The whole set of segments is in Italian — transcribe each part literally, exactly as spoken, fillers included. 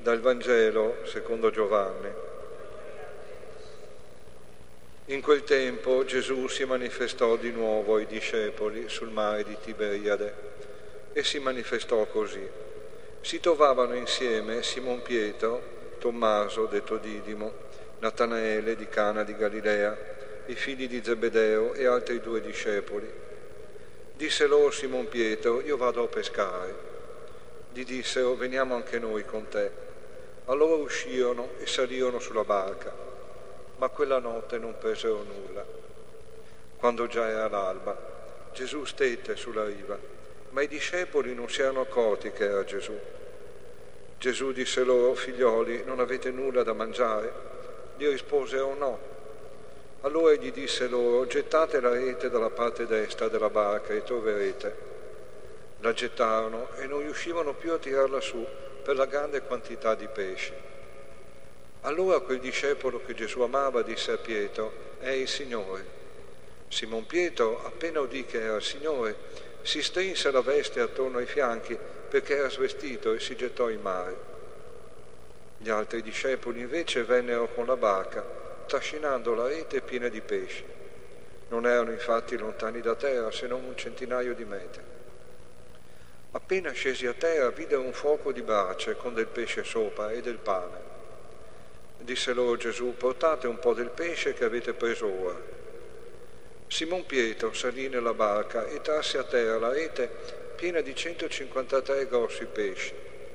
Dal Vangelo secondo Giovanni. In quel tempo Gesù si manifestò di nuovo ai discepoli sul mare di Tiberiade e si manifestò così. Si trovavano insieme Simon Pietro, Tommaso detto Didimo, Natanaele di Cana di Galilea, i figli di Zebedeo e altri due discepoli. Disse loro Simon Pietro: io vado a pescare. Gli dissero: veniamo anche noi con te. Allora uscirono e salirono sulla barca, ma quella notte non presero nulla. Quando già era l'alba, Gesù stette sulla riva, ma i discepoli non si erano accorti che era Gesù. Gesù disse loro: figlioli, non avete nulla da mangiare? Gli risposero: no. Allora gli disse loro: gettate la rete dalla parte destra della barca e troverete. La gettarono e non riuscivano più a tirarla su per la grande quantità di pesci. Allora quel discepolo che Gesù amava disse a Pietro: è il Signore. Simon Pietro, appena udì che era il Signore, si strinse la veste attorno ai fianchi perché era svestito e si gettò in mare. Gli altri discepoli invece vennero con la barca, trascinando la rete piena di pesci. Non erano infatti lontani da terra se non un centinaio di metri. Appena scesi a terra videro un fuoco di brace con del pesce sopra e del pane. Disse loro Gesù: portate un po' del pesce che avete preso ora. Simon Pietro salì nella barca e trasse a terra la rete piena di centocinquantatré grossi pesci.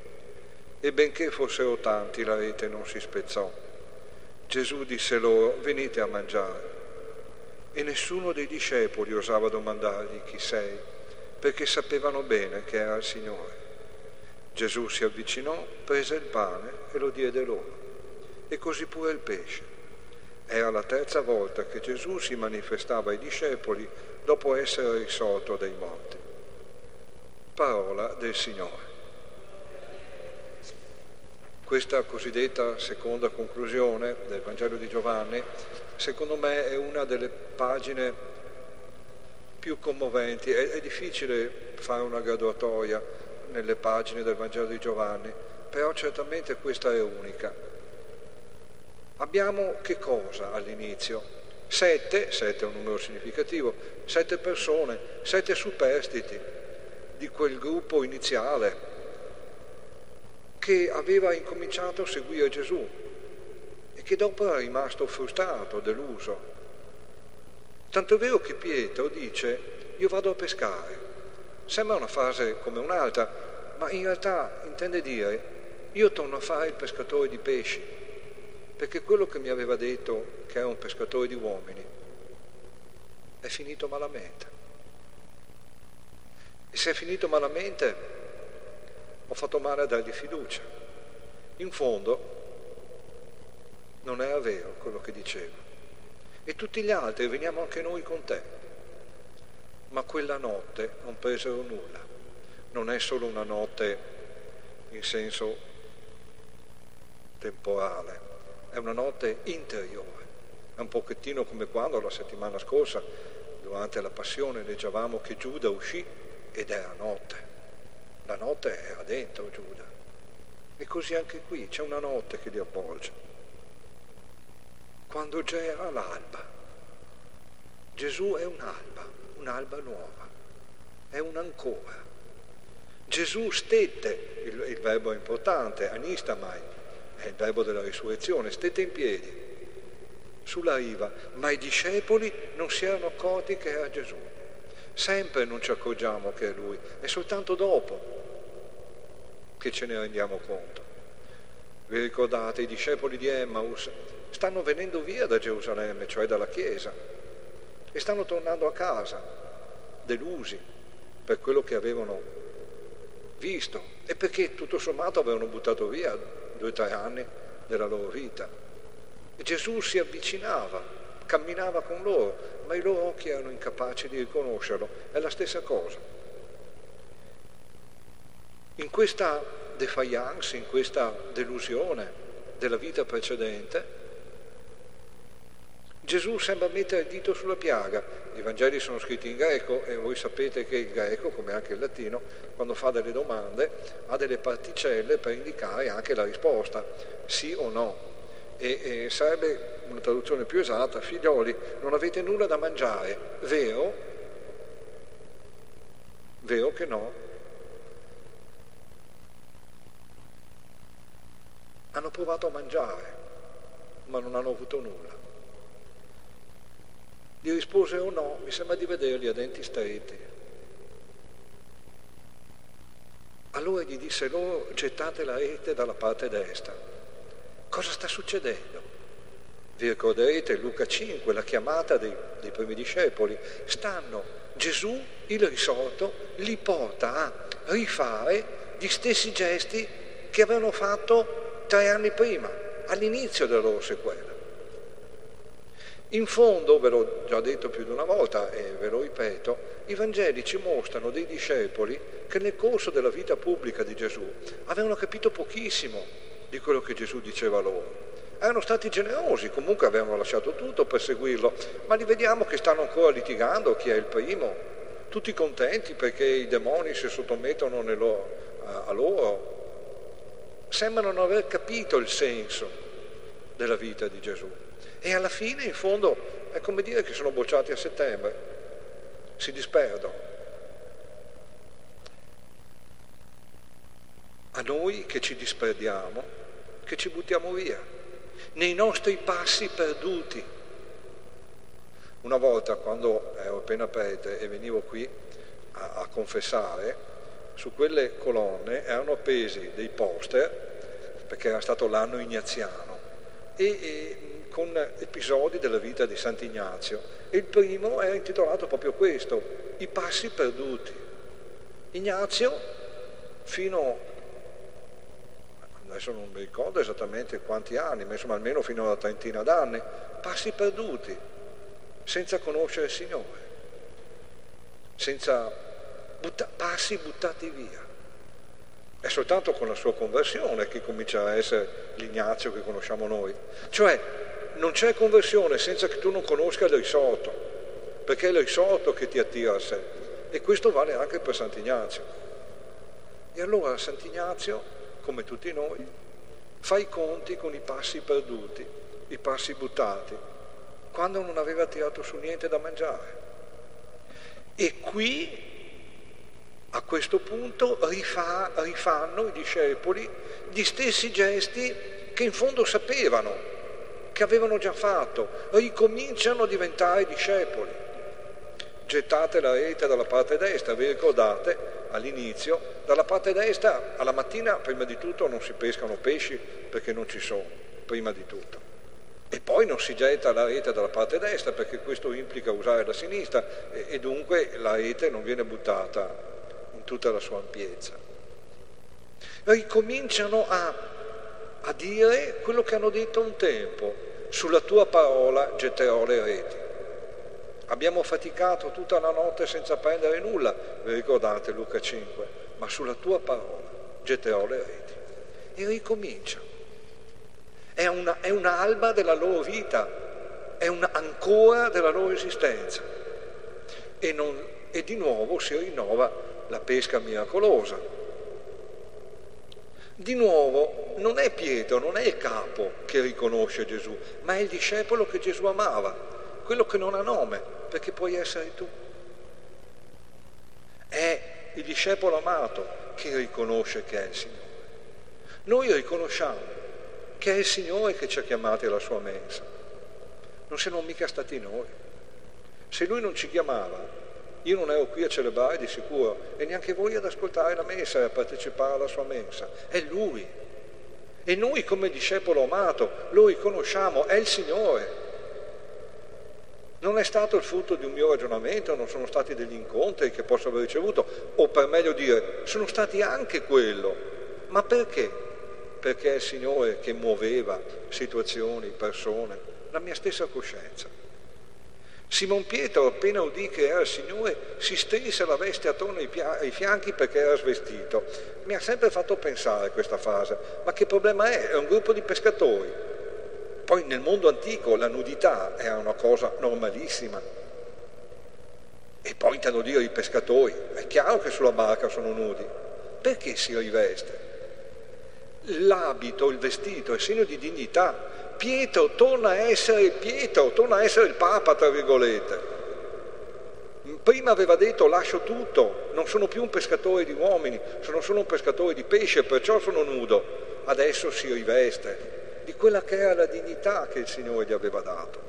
E benché fossero tanti, la rete non si spezzò. Gesù disse loro: venite a mangiare. E nessuno dei discepoli osava domandargli: chi sei? Perché sapevano bene che era il Signore. Gesù si avvicinò, prese il pane e lo diede loro, e così pure il pesce. Era la terza volta che Gesù si manifestava ai discepoli dopo essere risorto dai morti. Parola del Signore. Questa cosiddetta seconda conclusione del Vangelo di Giovanni, secondo me, è una delle pagine più commoventi. È, è difficile fare una graduatoria nelle pagine del Vangelo di Giovanni, però certamente questa è unica. Abbiamo che cosa all'inizio? Sette, sette è un numero significativo, sette persone, sette superstiti di quel gruppo iniziale che aveva incominciato a seguire Gesù e che dopo era rimasto frustrato, deluso. Tanto è vero che Pietro dice: io vado a pescare. Sembra una frase come un'altra, ma in realtà intende dire: io torno a fare il pescatore di pesci, perché quello che mi aveva detto che era un pescatore di uomini è finito malamente. E se è finito malamente, ho fatto male a dargli fiducia. In fondo non era vero quello che diceva. E tutti gli altri: veniamo anche noi con te. Ma quella notte non presero nulla. Non è solo una notte in senso temporale, è una notte interiore. È un pochettino come quando la settimana scorsa, durante la Passione, leggevamo che Giuda uscì ed era notte. La notte era dentro Giuda. E così anche qui c'è una notte che li avvolge. Quando già era l'alba. Gesù è un'alba, un'alba nuova, è un'ancora. Gesù stette, il, il verbo è importante, anistamai, è il verbo della risurrezione, stette in piedi sulla riva, ma i discepoli non si erano accorti che era Gesù. Sempre non ci accorgiamo che è Lui, è soltanto dopo che ce ne rendiamo conto. Vi ricordate, i discepoli di Emmaus stanno venendo via da Gerusalemme, cioè dalla Chiesa, e stanno tornando a casa, delusi per quello che avevano visto e perché tutto sommato avevano buttato via due o tre anni della loro vita. E Gesù si avvicinava, camminava con loro, ma i loro occhi erano incapaci di riconoscerlo. È la stessa cosa. In questa defiance, in questa delusione della vita precedente, Gesù sembra mettere il dito sulla piaga. I Vangeli sono scritti in greco e voi sapete che il greco, come anche il latino, quando fa delle domande ha delle particelle per indicare anche la risposta, sì o no. E, e sarebbe una traduzione più esatta: figlioli, non avete nulla da mangiare, vero? Vero che no? Hanno provato a mangiare, ma non hanno avuto nulla. Gli risposero no, mi sembra di vederli a denti stretti. Allora gli disse loro: gettate la rete dalla parte destra. Cosa sta succedendo? Vi ricorderete Luca cinque, la chiamata dei, dei primi discepoli. Stanno, Gesù, il risorto, li porta a rifare gli stessi gesti che avevano fatto tre anni prima, all'inizio della loro sequela. In fondo, ve l'ho già detto più di una volta e ve lo ripeto, i Vangeli ci mostrano dei discepoli che nel corso della vita pubblica di Gesù avevano capito pochissimo di quello che Gesù diceva loro. Erano stati generosi, comunque avevano lasciato tutto per seguirlo, ma li vediamo che stanno ancora litigando chi è il primo, tutti contenti perché i demoni si sottomettono loro, a, a loro. Sembrano non aver capito il senso della vita di Gesù. E alla fine, in fondo, è come dire che sono bocciati a settembre, si disperdono. A noi che ci disperdiamo, che ci buttiamo via, nei nostri passi perduti. Una volta, quando ero appena prete e venivo qui a, a confessare, su quelle colonne erano appesi dei poster, perché era stato l'anno ignaziano, e, e con episodi della vita di Sant'Ignazio, e il primo era intitolato proprio questo: i passi perduti. Ignazio, fino, adesso non mi ricordo esattamente quanti anni, ma insomma almeno fino a una trentina d'anni, passi perduti, senza conoscere il Signore, senza butta, passi buttati via. È soltanto con la sua conversione che comincia a essere l'Ignazio che conosciamo noi. Cioè, non c'è conversione senza che tu non conosca il risorto, perché è il risorto che ti attira a sé. E questo vale anche per Sant'Ignazio. E allora Sant'Ignazio, come tutti noi, fa i conti con i passi perduti, i passi buttati, quando non aveva tirato su niente da mangiare. E qui, a questo punto, rifà, rifanno i discepoli gli stessi gesti che in fondo sapevano, che avevano già fatto, ricominciano a diventare discepoli. Gettate la rete dalla parte destra, vi ricordate all'inizio? Dalla parte destra alla mattina prima di tutto non si pescano pesci perché non ci sono, prima di tutto. E poi non si getta la rete dalla parte destra perché questo implica usare la sinistra e, e dunque la rete non viene buttata in tutta la sua ampiezza. Ricominciano a, a dire quello che hanno detto un tempo: sulla tua parola getterò le reti. Abbiamo faticato tutta la notte senza prendere nulla, vi ricordate Luca cinque, ma sulla tua parola getterò le reti. E ricomincia. È, una, è un'alba della loro vita, è una ancora della loro esistenza. E, non, e di nuovo si rinnova la pesca miracolosa. Di nuovo non è Pietro, non è il capo che riconosce Gesù, ma è il discepolo che Gesù amava, quello che non ha nome, perché puoi essere tu. È il discepolo amato che riconosce che è il Signore. Noi riconosciamo che è il Signore che ci ha chiamati alla sua mensa. Non siamo mica stati noi. Se Lui non ci chiamava, io non ero qui a celebrare di sicuro, e neanche voi ad ascoltare la messa e a partecipare alla sua mensa. È Lui. E noi come discepolo amato lo riconosciamo, è il Signore. Non è stato il frutto di un mio ragionamento, non sono stati degli incontri che posso aver ricevuto, o per meglio dire, sono stati anche quello. Ma perché? Perché è il Signore che muoveva situazioni, persone, la mia stessa coscienza. Simon Pietro, appena udì che era il Signore, si strinse la veste attorno ai, pia- ai fianchi perché era svestito. Mi ha sempre fatto pensare questa frase, ma che problema è? È un gruppo di pescatori. poi nel mondo antico la nudità era una cosa normalissima. E poi intendo dire i pescatori, è chiaro che sulla barca sono nudi. Perché si riveste? L'abito, il vestito è segno di dignità. Pietro torna a essere Pietro, torna a essere il Papa, tra virgolette. Prima aveva detto lascio tutto, non sono più un pescatore di uomini, sono solo un pescatore di pesce, perciò sono nudo. Adesso si riveste di quella che era la dignità che il Signore gli aveva dato.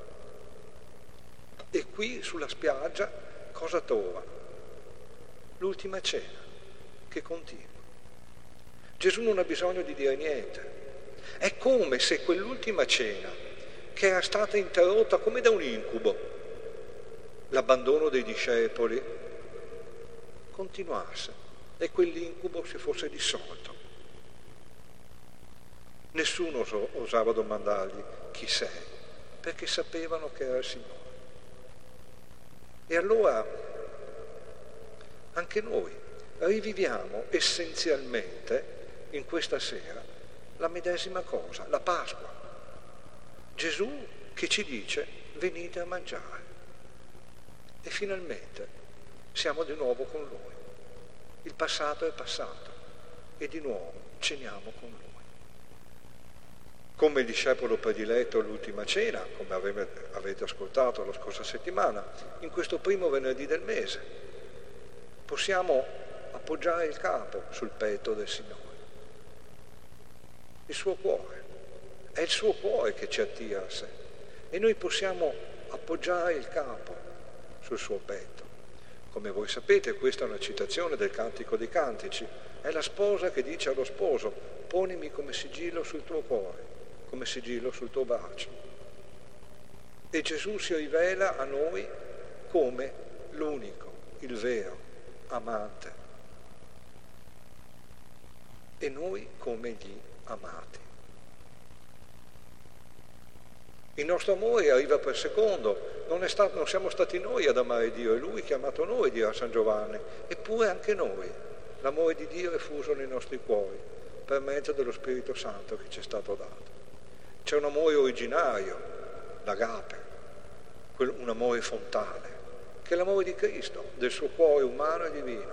E qui sulla spiaggia cosa trova? L'ultima cena che continua. Gesù non ha bisogno di dire niente. È come se quell'ultima cena, che era stata interrotta come da un incubo, l'abbandono dei discepoli, continuasse e quell'incubo si fosse dissolto. Nessuno osava domandargli chi sei, perché sapevano che era il Signore. E allora anche noi riviviamo essenzialmente in questa sera la medesima cosa, la Pasqua. Gesù che ci dice venite a mangiare. E finalmente siamo di nuovo con Lui. Il passato è passato e di nuovo ceniamo con Lui. Come il discepolo prediletto all'ultima cena, come avete ascoltato la scorsa settimana, in questo primo venerdì del mese, possiamo appoggiare il capo sul petto del Signore. Il suo cuore, è il suo cuore che ci attira a sé e noi possiamo appoggiare il capo sul suo petto. Come voi sapete, questa è una citazione del Cantico dei Cantici, è la sposa che dice allo sposo: ponimi come sigillo sul tuo cuore, come sigillo sul tuo braccio. E Gesù si rivela a noi come l'unico, il vero amante, e noi come gli amati. Il nostro amore arriva per secondo, non, è stato, non siamo stati noi ad amare Dio, è Lui che ha amato noi, dirà San Giovanni, eppure anche noi, l'amore di Dio è fuso nei nostri cuori per mezzo dello Spirito Santo che ci è stato dato. C'è un amore originario, l'agape, un amore fontane, che è l'amore di Cristo, del suo cuore umano e divino.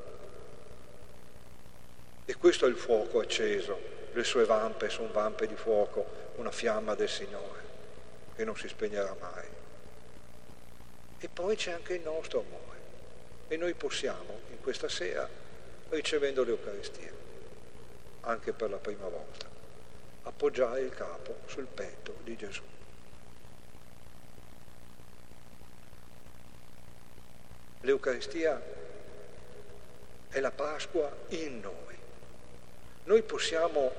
E questo è il fuoco acceso, le sue vampe sono vampe di fuoco, una fiamma del Signore che non si spegnerà mai. E poi c'è anche il nostro amore e noi possiamo in questa sera, ricevendo l'Eucaristia, anche per la prima volta, appoggiare il capo sul petto di Gesù. L'Eucaristia è la Pasqua in noi. Noi possiamo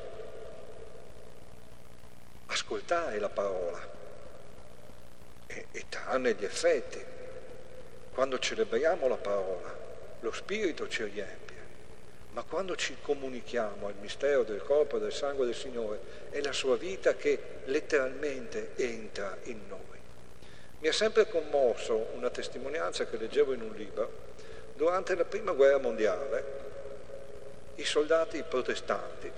ascoltare la parola e, e trarne gli effetti. Quando celebriamo la parola, lo Spirito ci riempie, ma quando ci comunichiamo al mistero del corpo e del sangue del Signore, è la sua vita che letteralmente entra in noi. Mi ha sempre commosso una testimonianza che leggevo in un libro. Durante la Prima Guerra Mondiale, i soldati protestanti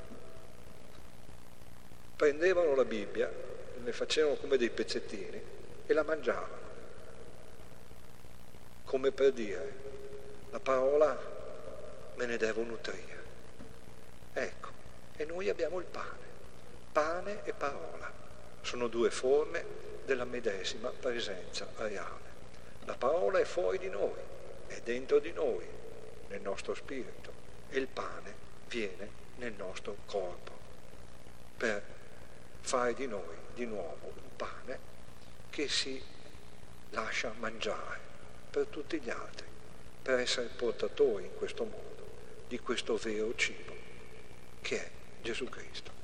prendevano la Bibbia, ne facevano come dei pezzettini e la mangiavano, come per dire: la parola me ne devo nutrire. Ecco, e noi abbiamo il pane. Pane e parola sono due forme della medesima presenza reale. La parola è fuori di noi, è dentro di noi, nel nostro spirito, e il pane viene nel nostro corpo per fare di noi di nuovo un pane che si lascia mangiare per tutti gli altri, per essere portatori in questo mondo di questo vero cibo che è Gesù Cristo.